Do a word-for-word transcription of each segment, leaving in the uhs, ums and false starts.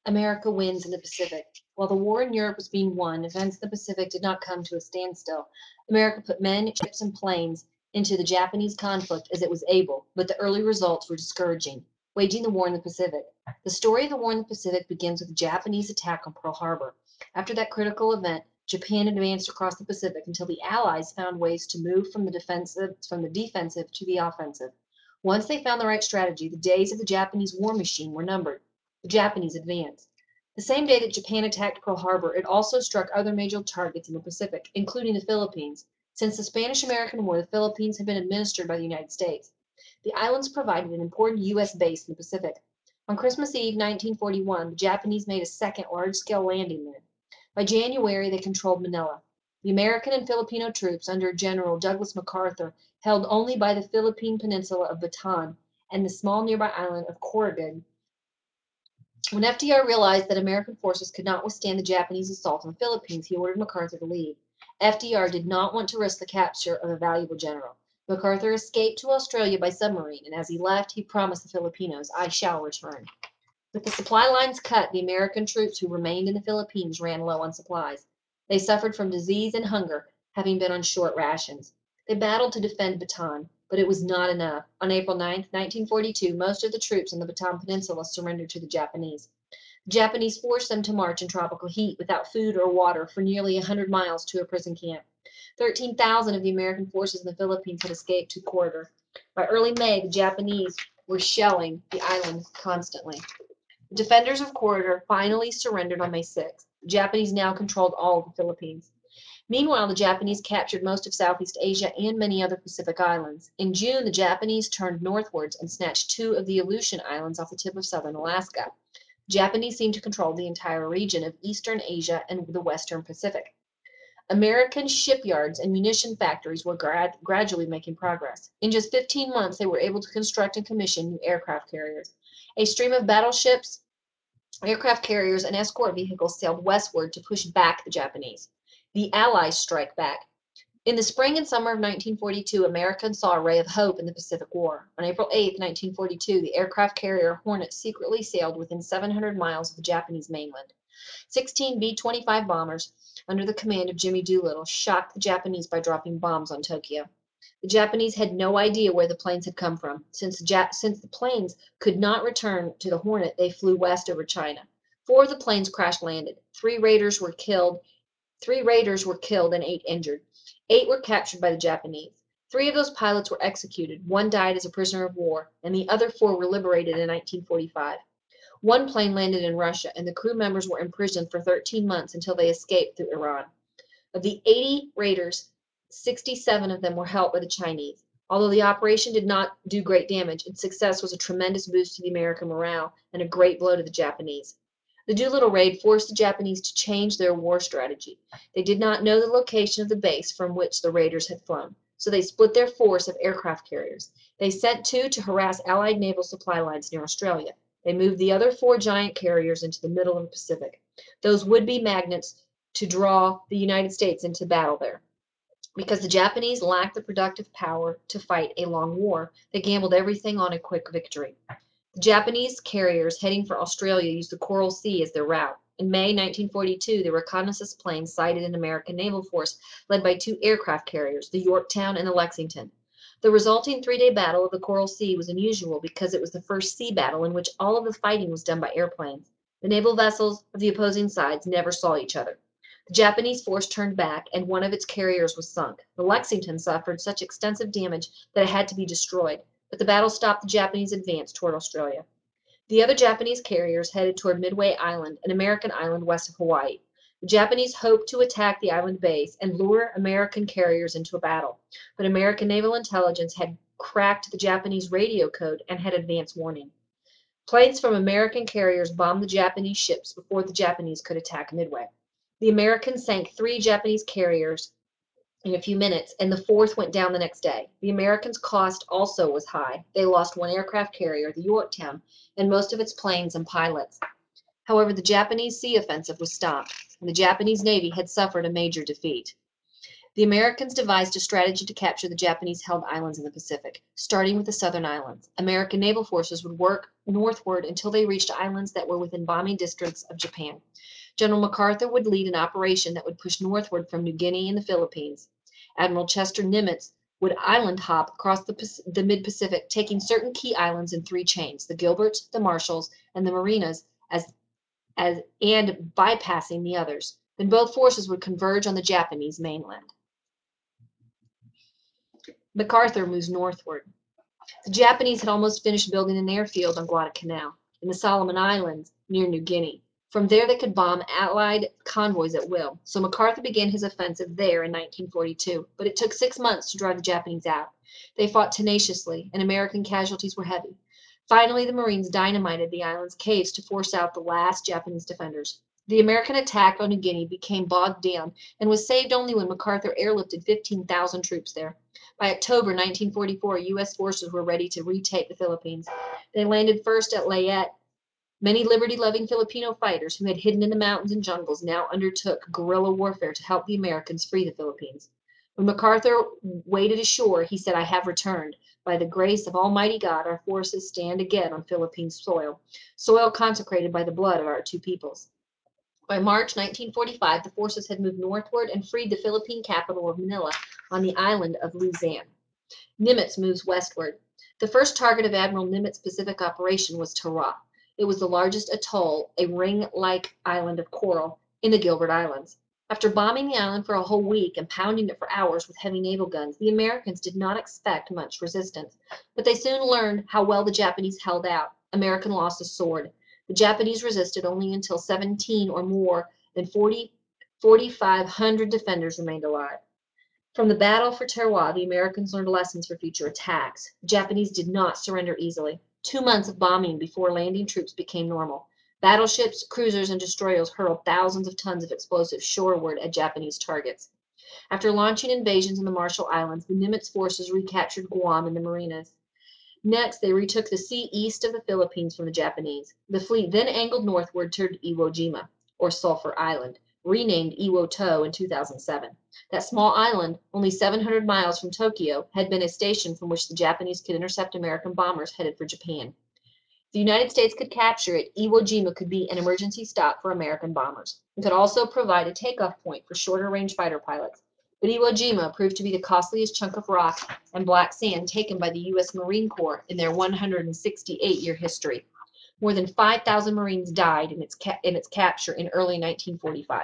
America wins in the Pacific. While the war in Europe was being won, events in the Pacific did not come to a standstill. America put men, ships, and planes into the Japanese conflict as it was able, but the early results were discouraging. Waging the war in the Pacific. The story of the war in the Pacific begins with the Japanese attack on Pearl Harbor. After that critical event, Japan advanced across the Pacific until the Allies found ways to move from the defensive from the defensive to the offensive. Once they found the right strategy, the days of the Japanese war machine were numbered. The Japanese advanced. The same day that Japan attacked Pearl Harbor, it also struck other major targets in the Pacific, including the Philippines. Since the Spanish-American War, the Philippines had been administered by the United States. The islands provided an important U S base in the Pacific. On Christmas Eve, nineteen forty-one, the Japanese made a second large-scale landing there. By January, they controlled Manila. The American and Filipino troops under General Douglas MacArthur held only by the Philippine peninsula of Bataan and the small nearby island of Corrigan. When F D R realized that American forces could not withstand the Japanese assault on the Philippines, he ordered MacArthur to leave. F D R did not want to risk the capture of a valuable general. MacArthur escaped to Australia by submarine, and as he left, he promised the Filipinos, "I shall return." With the supply lines cut, the American troops who remained in the Philippines ran low on supplies. They suffered from disease and hunger, having been on short rations. They battled to defend Bataan, but it was not enough. On April ninth, nineteen forty-two, most of the troops on the Bataan Peninsula surrendered to the Japanese. The Japanese forced them to march in tropical heat without food or water for nearly a hundred miles to a prison camp. thirteen thousand of the American forces in the Philippines had escaped to Corridor. By early May, the Japanese were shelling the island constantly. The defenders of Corridor finally surrendered on May sixth. The Japanese now controlled all of the Philippines. Meanwhile, the Japanese captured most of Southeast Asia and many other Pacific islands. In June, the Japanese turned northwards and snatched two of the Aleutian Islands off the tip of southern Alaska. The Japanese seemed to control the entire region of eastern Asia and the western Pacific. American shipyards and munition factories were grad gradually making progress. In just fifteen months, they were able to construct and commission new aircraft carriers. A stream of battleships, aircraft carriers, and escort vehicles sailed westward to push back the Japanese. The Allies strike back. In the spring and summer of nineteen forty-two, Americans saw a ray of hope in the Pacific War. On April eighth, nineteen forty-two, the aircraft carrier Hornet secretly sailed within seven hundred miles of the Japanese mainland. sixteen B twenty-five bombers, under the command of Jimmy Doolittle, shocked the Japanese by dropping bombs on Tokyo. The Japanese had no idea where the planes had come from. Since the, Jap since the planes could not return to the Hornet, they flew west over China. Four of the planes crash-landed. Three raiders were killed. Three raiders were killed and eight injured. Eight were captured by the Japanese. Three of those pilots were executed. One died as a prisoner of war, and the other four were liberated in nineteen forty-five. One plane landed in Russia, and the crew members were imprisoned for thirteen months until they escaped through Iran. Of the eighty raiders, sixty-seven of them were helped by the Chinese. Although the operation did not do great damage, its success was a tremendous boost to the American morale and a great blow to the Japanese. The Doolittle raid forced the Japanese to change their war strategy. They did not know the location of the base from which the raiders had flown, so they split their force of aircraft carriers. They sent two to harass Allied naval supply lines near Australia. They moved the other four giant carriers into the middle of the Pacific. Those would be magnets to draw the United States into battle there. Because the Japanese lacked the productive power to fight a long war, they gambled everything on a quick victory. The Japanese carriers heading for Australia used the Coral Sea as their route. In May nineteen forty-two, the reconnaissance planes sighted an American naval force led by two aircraft carriers, the Yorktown and the Lexington. The resulting three-day battle of the Coral Sea was unusual because it was the first sea battle in which all of the fighting was done by airplanes. The naval vessels of the opposing sides never saw each other. The Japanese force turned back, and one of its carriers was sunk. The Lexington suffered such extensive damage that it had to be destroyed, but the battle stopped the Japanese advance toward Australia. The other Japanese carriers headed toward Midway Island, an American island west of Hawaii. The Japanese hoped to attack the island base and lure American carriers into a battle, but American naval intelligence had cracked the Japanese radio code and had advance warning. Planes from American carriers bombed the Japanese ships before the Japanese could attack Midway. The Americans sank three Japanese carriers in a few minutes, and the fourth went down the next day. The Americans' cost also was high. They lost one aircraft carrier, the Yorktown, and most of its planes and pilots. However, the Japanese sea offensive was stopped, and the Japanese Navy had suffered a major defeat. The Americans devised a strategy to capture the Japanese-held islands in the Pacific, starting with the southern islands. American naval forces would work northward until they reached islands that were within bombing distance of Japan. General MacArthur would lead an operation that would push northward from New Guinea and the Philippines. Admiral Chester Nimitz would island hop across the, the mid-Pacific, taking certain key islands in three chains, the Gilberts, the Marshalls, and the Marianas, as, as, and bypassing the others. Then both forces would converge on the Japanese mainland. MacArthur moves northward. The Japanese had almost finished building an airfield on Guadalcanal in the Solomon Islands near New Guinea. From there, they could bomb Allied convoys at will. So MacArthur began his offensive there in nineteen forty-two, but it took six months to drive the Japanese out. They fought tenaciously, and American casualties were heavy. Finally, the Marines dynamited the island's caves to force out the last Japanese defenders. The American attack on New Guinea became bogged down and was saved only when MacArthur airlifted fifteen thousand troops there. By October nineteen forty-four, U S forces were ready to retake the Philippines. They landed first at Leyte. Many liberty-loving Filipino fighters who had hidden in the mountains and jungles now undertook guerrilla warfare to help the Americans free the Philippines. When MacArthur waded ashore, he said, "I have returned. By the grace of Almighty God, our forces stand again on Philippine soil, soil consecrated by the blood of our two peoples." By March nineteen forty-five, the forces had moved northward and freed the Philippine capital of Manila on the island of Luzon. Nimitz moves westward. The first target of Admiral Nimitz's Pacific operation was Tarawa. It was the largest atoll, a ring-like island of coral, in the Gilbert Islands. After bombing the island for a whole week and pounding it for hours with heavy naval guns, the Americans did not expect much resistance, but they soon learned how well the Japanese held out. American lost a sword. The Japanese resisted only until seventeen or more than forty-five hundred defenders remained alive. From the battle for Tarawa, the Americans learned lessons for future attacks. The Japanese did not surrender easily. Two months of bombing before landing troops became normal. Battleships, cruisers, and destroyers hurled thousands of tons of explosives shoreward at Japanese targets. After launching invasions in the Marshall Islands, the Nimitz forces recaptured Guam and the Marianas. Next, they retook the sea east of the Philippines from the Japanese. The fleet then angled northward toward Iwo Jima, or Sulphur Island, renamed Iwo To in two thousand seven. That small island, only seven hundred miles from Tokyo, had been a station from which the Japanese could intercept American bombers headed for Japan. If the United States could capture it, Iwo Jima could be an emergency stop for American bombers. It could also provide a takeoff point for shorter-range fighter pilots. But Iwo Jima proved to be the costliest chunk of rock and black sand taken by the U S Marine Corps in their one hundred sixty-eight year history. More than five thousand Marines died in its, in its capture in early nineteen forty-five.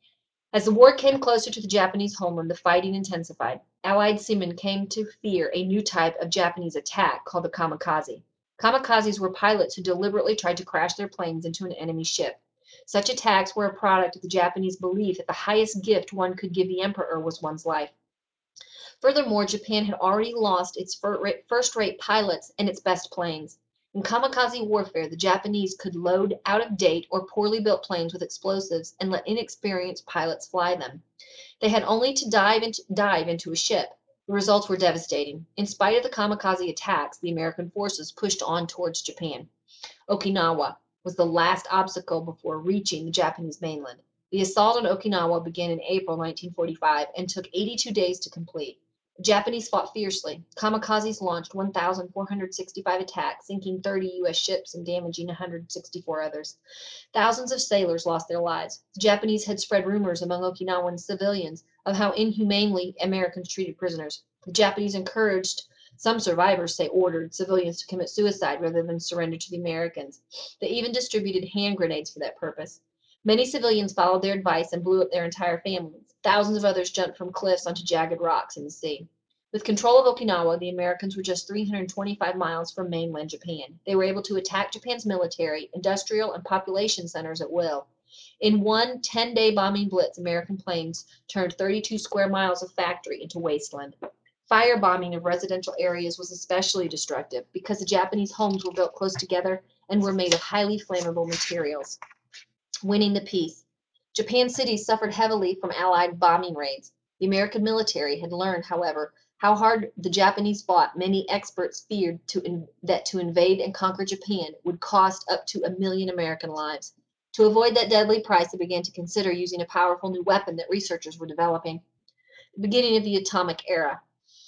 As the war came closer to the Japanese homeland, the fighting intensified. Allied seamen came to fear a new type of Japanese attack called the kamikaze. Kamikazes were pilots who deliberately tried to crash their planes into an enemy ship. Such attacks were a product of the Japanese belief that the highest gift one could give the emperor was one's life. Furthermore, Japan had already lost its first-rate pilots and its best planes. In kamikaze warfare, the Japanese could load out-of-date or poorly built planes with explosives and let inexperienced pilots fly them. They had only to dive into, dive into a ship. The results were devastating. In spite of the kamikaze attacks, the American forces pushed on towards Japan. Okinawa was the last obstacle before reaching the Japanese mainland. The assault on Okinawa began in April nineteen forty-five and took eighty-two days to complete. The Japanese fought fiercely. Kamikazes launched one thousand four hundred sixty-five attacks, sinking thirty U S ships and damaging one hundred sixty-four others. Thousands of sailors lost their lives. The Japanese had spread rumors among Okinawan civilians of how inhumanely Americans treated prisoners. The Japanese encouraged, some survivors say ordered, civilians to commit suicide rather than surrender to the Americans. They even distributed hand grenades for that purpose. Many civilians followed their advice and blew up their entire families. Thousands of others jumped from cliffs onto jagged rocks in the sea. With control of Okinawa, the Americans were just three hundred twenty-five miles from mainland Japan. They were able to attack Japan's military, industrial, and population centers at will. In one ten-day bombing blitz, American planes turned thirty-two square miles of factory into wasteland. Firebombing of residential areas was especially destructive because the Japanese homes were built close together and were made of highly flammable materials. Winning the peace. Japan cities suffered heavily from Allied bombing raids. The American military had learned, however, how hard the Japanese fought. Many experts feared to in, that to invade and conquer Japan would cost up to a million American lives. To avoid that deadly price, they began to consider using a powerful new weapon that researchers were developing. The beginning of the atomic era.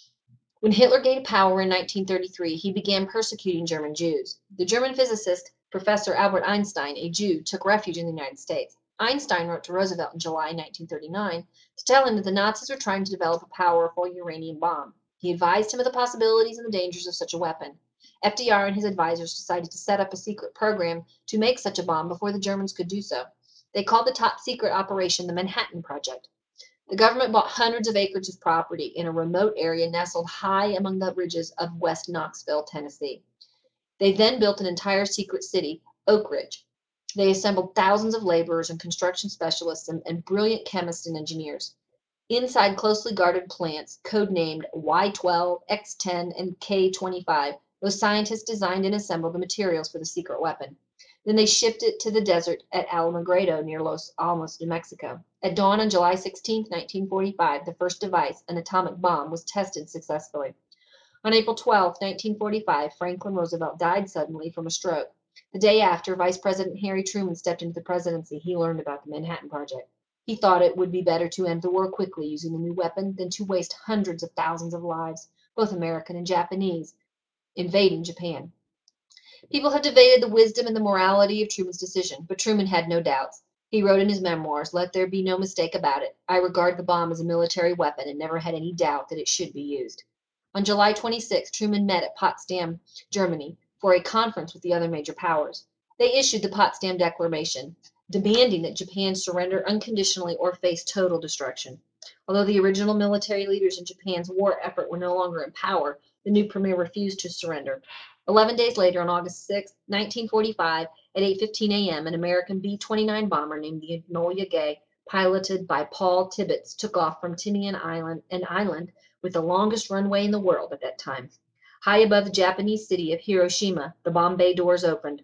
When Hitler gained power in nineteen thirty-three, he began persecuting German Jews. The German physicist, Professor Albert Einstein, a Jew, took refuge in the United States. Einstein wrote to Roosevelt in July nineteen thirty-nine to tell him that the Nazis were trying to develop a powerful uranium bomb. He advised him of the possibilities and the dangers of such a weapon. F D R and his advisors decided to set up a secret program to make such a bomb before the Germans could do so. They called the top secret operation the Manhattan Project. The government bought hundreds of acres of property in a remote area nestled high among the ridges of West Knoxville, Tennessee. They then built an entire secret city, Oak Ridge. They assembled thousands of laborers and construction specialists and, and brilliant chemists and engineers. Inside closely guarded plants, codenamed Y twelve, X ten, and K twenty-five, those scientists designed and assembled the materials for the secret weapon. Then they shipped it to the desert at Alamogordo near Los Alamos, New Mexico. At dawn on July sixteenth, nineteen forty-five, the first device, an atomic bomb, was tested successfully. On April twelfth, nineteen forty-five, Franklin Roosevelt died suddenly from a stroke. The day after, Vice President Harry Truman stepped into the presidency, he learned about the Manhattan Project. He thought it would be better to end the war quickly using the new weapon than to waste hundreds of thousands of lives, both American and Japanese, invading Japan. People have debated the wisdom and the morality of Truman's decision, but Truman had no doubts. He wrote in his memoirs, "Let there be no mistake about it. I regard the bomb as a military weapon and never had any doubt that it should be used." On July twenty-sixth, Truman met at Potsdam, Germany, for a conference with the other major powers. They issued the Potsdam Declaration, demanding that Japan surrender unconditionally or face total destruction. Although the original military leaders in Japan's war effort were no longer in power, the new premier refused to surrender. Eleven days later, on August sixth, nineteen forty-five, at eight fifteen a m, an American B twenty-nine bomber named the Enola Gay, piloted by Paul Tibbets, took off from Tinian Island, an island with the longest runway in the world at that time. High above the Japanese city of Hiroshima, the bomb bay doors opened.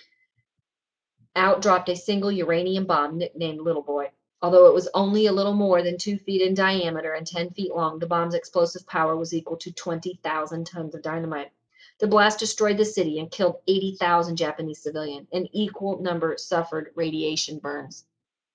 Out dropped a single uranium bomb nicknamed Little Boy. Although it was only a little more than two feet in diameter and ten feet long, the bomb's explosive power was equal to twenty thousand tons of dynamite. The blast destroyed the city and killed eighty thousand Japanese civilians. An equal number suffered radiation burns.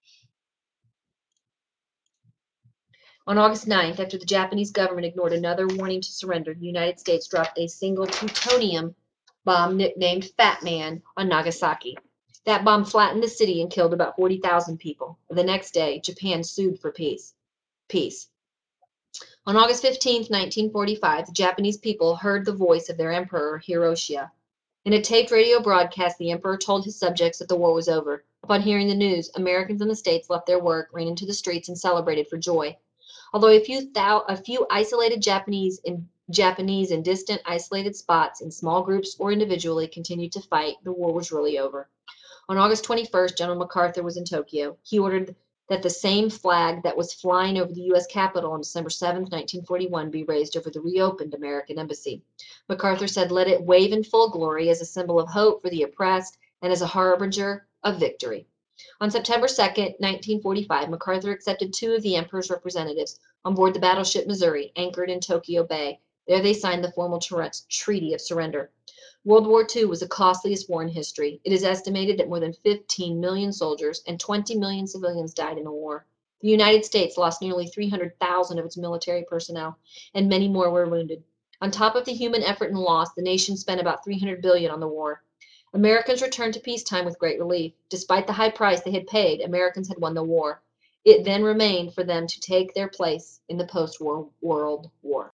On August ninth, after the Japanese government ignored another warning to surrender, the United States dropped a single plutonium bomb nicknamed Fat Man on Nagasaki. That bomb flattened the city and killed about forty thousand people. The next day, Japan sued for peace. Peace. On August fifteenth, nineteen forty-five, the Japanese people heard the voice of their emperor, Hiroshima. In a taped radio broadcast, the emperor told his subjects that the war was over. Upon hearing the news, Americans in the States left their work, ran into the streets, and celebrated for joy. Although a few, thou a few isolated Japanese in Japanese in distant, isolated spots, in small groups or individually, continued to fight, the war was really over. On August twenty-first, General MacArthur was in Tokyo. He ordered that the same flag that was flying over the U S Capitol on December seventh, nineteen forty-one, be raised over the reopened American embassy. MacArthur said, "Let it wave in full glory as a symbol of hope for the oppressed and as a harbinger of victory." On September second, nineteen forty-five, MacArthur accepted two of the emperor's representatives on board the battleship Missouri, anchored in Tokyo Bay. There they signed the formal Treaty of Surrender. World War Two was the costliest war in history. It is estimated that more than fifteen million soldiers and twenty million civilians died in the war. The United States lost nearly three hundred thousand of its military personnel, and many more were wounded. On top of the human effort and loss, the nation spent about three hundred billion dollars on the war. Americans returned to peacetime with great relief. Despite the high price they had paid, Americans had won the war. It then remained for them to take their place in the post-war world war.